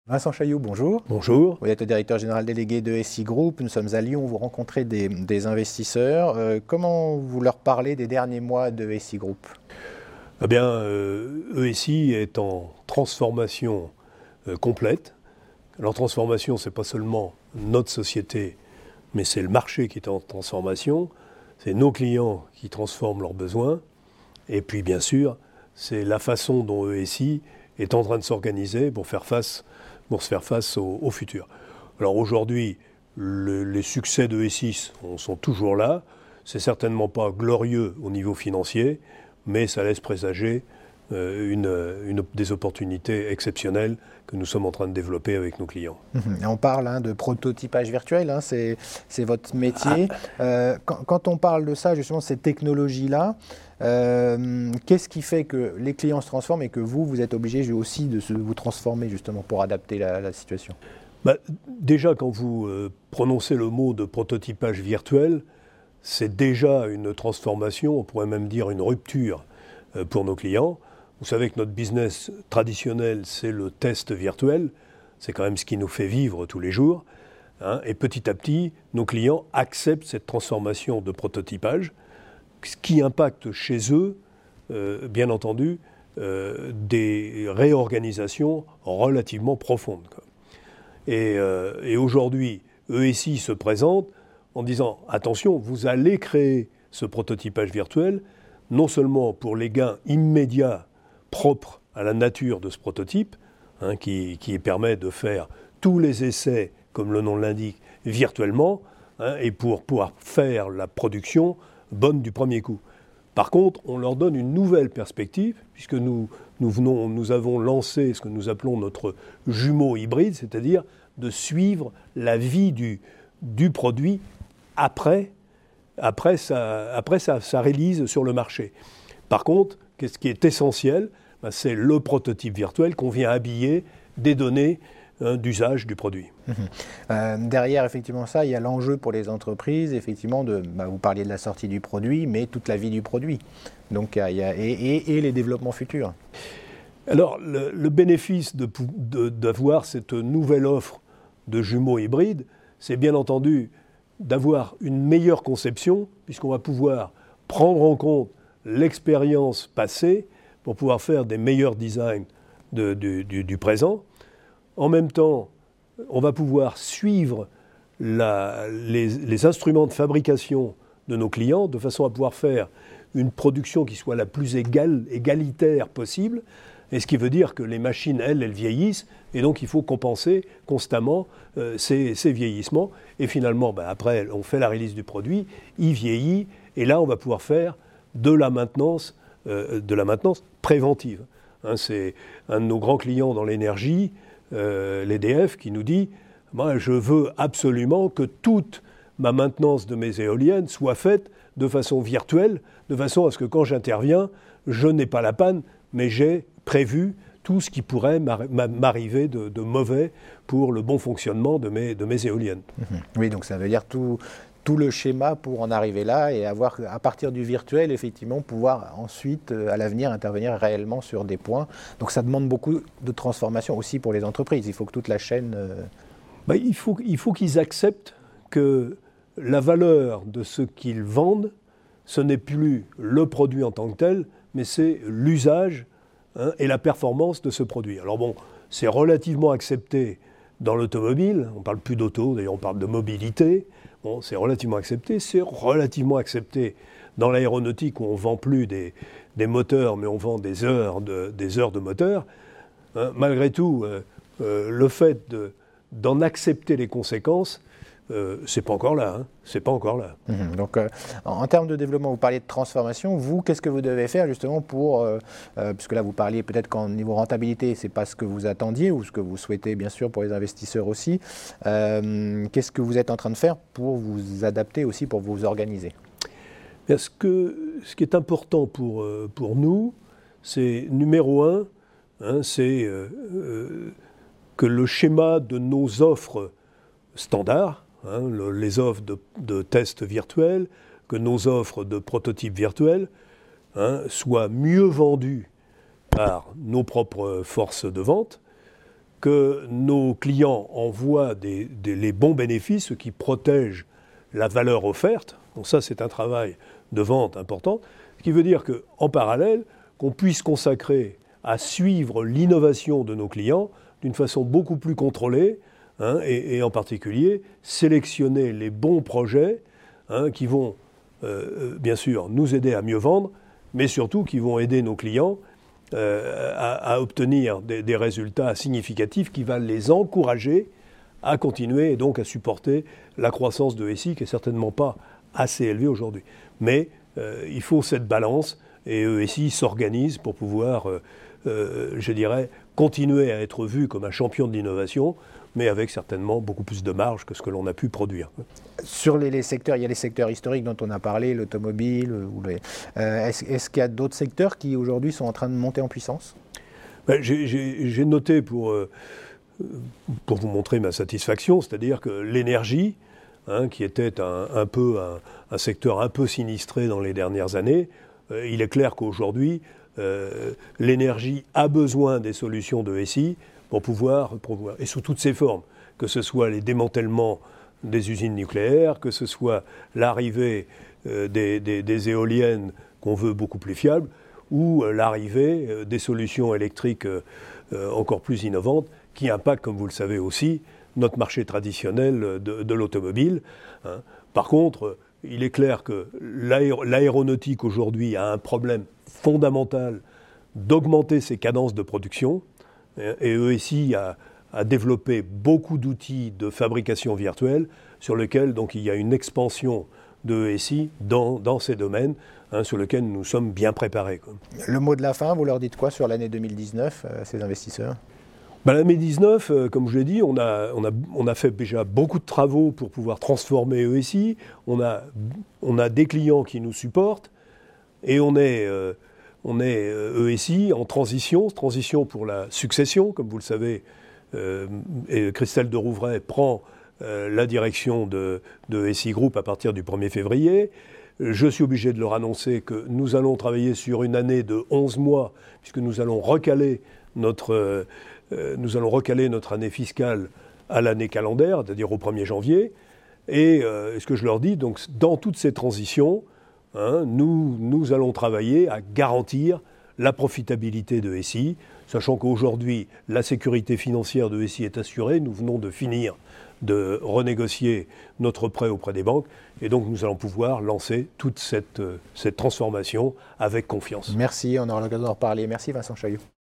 Vincent Chailloux, bonjour. Bonjour. Vous êtes le directeur général délégué de SI Group. Nous sommes à Lyon, vous rencontrez des investisseurs. Comment vous leur parlez des derniers mois de SI Group ? Eh bien, ESI est en transformation complète. Alors, transformation, ce n'est pas seulement notre société, mais c'est le marché qui est en transformation. C'est nos clients qui transforment leurs besoins. Et puis, bien sûr, c'est la façon dont ESI est en train de s'organiser pour se faire face au futur. Alors aujourd'hui, les succès de E6 sont toujours là. C'est certainement pas glorieux au niveau financier, mais ça laisse présager des opportunités exceptionnelles que nous sommes en train de développer avec nos clients. On parle de prototypage virtuel, c'est votre métier. Quand on parle de ça, justement, ces technologies-là, qu'est-ce qui fait que les clients se transforment et que vous êtes obligé aussi de vous transformer justement pour adapter la situation ? Déjà, quand vous prononcez le mot de prototypage virtuel, c'est déjà une transformation, on pourrait même dire une rupture pour nos clients. Vous savez que notre business traditionnel, c'est le test virtuel. C'est quand même ce qui nous fait vivre tous les jours. Et petit à petit, nos clients acceptent cette transformation de prototypage, ce qui impacte chez eux, bien entendu, des réorganisations relativement profondes. Et aujourd'hui, ESI se présente en disant « Attention, vous allez créer ce prototypage virtuel, non seulement pour les gains immédiats propres à la nature de ce prototype, qui permet de faire tous les essais, comme le nom l'indique, virtuellement, et pour pouvoir faire la production bonne du premier coup. Par contre, on leur donne une nouvelle perspective, puisque nous avons lancé ce que nous appelons notre jumeau hybride, c'est-à-dire de suivre la vie du produit après sa release sur le marché. Par contre, ce qui est essentiel, c'est le prototype virtuel qu'on vient habiller des données d'usage du produit. Derrière, effectivement, ça, il y a l'enjeu pour les entreprises, effectivement, vous parliez de la sortie du produit, mais toute la vie du produit, donc, et les développements futurs. Alors, le bénéfice d'avoir cette nouvelle offre de jumeaux hybrides, c'est bien entendu d'avoir une meilleure conception, puisqu'on va pouvoir prendre en compte l'expérience passée pour pouvoir faire des meilleurs designs du présent. En même temps, on va pouvoir suivre les instruments de fabrication de nos clients de façon à pouvoir faire une production qui soit la plus égalitaire possible. Et ce qui veut dire que les machines, elles vieillissent, et donc il faut compenser constamment ces vieillissements. Et finalement, après, on fait la release du produit, il vieillit, et là, on va pouvoir faire de la maintenance préventive. C'est un de nos grands clients dans l'énergie, l'EDF, qui nous dit « Moi, je veux absolument que toute ma maintenance de mes éoliennes soit faite de façon virtuelle, de façon à ce que quand j'interviens, je n'ai pas la panne, mais j'ai prévu tout ce qui pourrait m'arriver de mauvais pour le bon fonctionnement de mes éoliennes. » Oui, donc ça veut dire tout le schéma pour en arriver là et avoir, à partir du virtuel, effectivement, pouvoir ensuite, à l'avenir, intervenir réellement sur des points. Donc ça demande beaucoup de transformation aussi pour les entreprises. Il faut que toute la chaîne... Il faut qu'ils acceptent que la valeur de ce qu'ils vendent, ce n'est plus le produit en tant que tel, mais c'est l'usage et la performance de ce produit. Alors bon, c'est relativement accepté dans l'automobile, on ne parle plus d'auto, d'ailleurs on parle de mobilité, bon, c'est relativement accepté dans l'aéronautique où on ne vend plus des moteurs, mais on vend des heures de moteurs. Malgré tout, le fait d'en accepter les conséquences, c'est pas encore là. C'est pas encore là. Donc, en termes de développement, vous parliez de transformation. Vous, qu'est-ce que vous devez faire justement pour, puisque là vous parliez peut-être qu'en niveau rentabilité, c'est pas ce que vous attendiez ou ce que vous souhaitez bien sûr pour les investisseurs aussi. Qu'est-ce que vous êtes en train de faire pour vous adapter aussi, pour vous organiser ? Ce qui est important pour nous, c'est numéro un, c'est que le schéma de nos offres standards, les offres de tests virtuels, que nos offres de prototypes virtuels soient mieux vendues par nos propres forces de vente que nos clients envoient les bons bénéfices, ce qui protège la valeur offerte. Donc ça, c'est un travail de vente important. Ce qui veut dire qu'en parallèle, qu'on puisse consacrer à suivre l'innovation de nos clients d'une façon beaucoup plus contrôlée, et en particulier sélectionner les bons projets qui vont bien sûr nous aider à mieux vendre, mais surtout qui vont aider nos clients à obtenir des résultats significatifs qui vont les encourager à continuer et donc à supporter la croissance de SI qui n'est certainement pas assez élevée aujourd'hui. Mais il faut cette balance et ESI s'organise pour pouvoir, je dirais, continuer à être vu comme un champion de l'innovation, mais avec certainement beaucoup plus de marge que ce que l'on a pu produire. Sur les secteurs, il y a les secteurs historiques dont on a parlé, l'automobile. Est-ce qu'il y a d'autres secteurs qui aujourd'hui sont en train de monter en puissance ? J'ai noté pour vous montrer ma satisfaction, c'est-à-dire que l'énergie, qui était un secteur un peu sinistré dans les dernières années, il est clair qu'aujourd'hui, l'énergie a besoin des solutions de SI pour pouvoir, et sous toutes ses formes, que ce soit les démantèlements des usines nucléaires, que ce soit l'arrivée des éoliennes qu'on veut beaucoup plus fiables, ou l'arrivée des solutions électriques encore plus innovantes qui impactent, comme vous le savez aussi, notre marché traditionnel de l'automobile. Par contre, il est clair que l'aéronautique aujourd'hui a un problème fondamental d'augmenter ses cadences de production, et ESI a développé beaucoup d'outils de fabrication virtuelle sur lesquels donc, il y a une expansion de ESI dans ces domaines sur lesquels nous sommes bien préparés. Le mot de la fin, vous leur dites quoi sur l'année 2019, ces investisseurs ? L'année 2019, comme je l'ai dit, on a fait déjà beaucoup de travaux pour pouvoir transformer ESI. On a des clients qui nous supportent et on est ESI en transition pour la succession. Comme vous le savez, et Christelle de Rouvray prend la direction de ESI Group à partir du 1er février. Je suis obligé de leur annoncer que nous allons travailler sur une année de 11 mois, puisque nous allons recaler notre année fiscale à l'année calendaire, c'est-à-dire au 1er janvier. Et ce que je leur dis, donc, dans toutes ces transitions, nous allons travailler à garantir la profitabilité de SI, sachant qu'aujourd'hui, la sécurité financière de SI est assurée. Nous venons de finir de renégocier notre prêt auprès des banques. Et donc, nous allons pouvoir lancer toute cette transformation avec confiance. Merci, on aura l'occasion d'en reparler. Merci Vincent Chailloux.